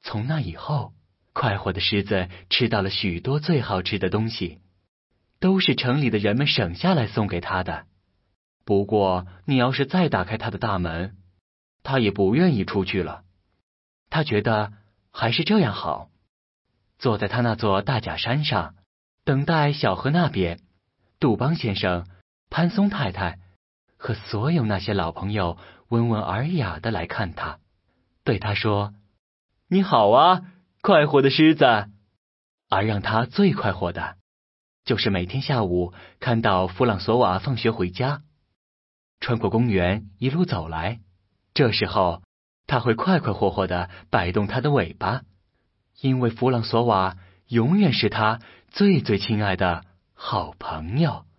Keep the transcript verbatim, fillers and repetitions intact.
从那以后，快活的狮子吃到了许多最好吃的东西，都是城里的人们省下来送给他的。不过，你要是再打开他的大门，他也不愿意出去了。他觉得还是这样好，坐在他那座大假山上，等待小河那边，杜邦先生、潘松太太和所有那些老朋友温文尔雅的来看他，对他说：“你好啊，快活的狮子。”而让他最快活的，就是每天下午看到弗朗索瓦放学回家，穿过公园一路走来，这时候他会快快活活地摆动他的尾巴，因为弗朗索瓦永远是他最最亲爱的好朋友。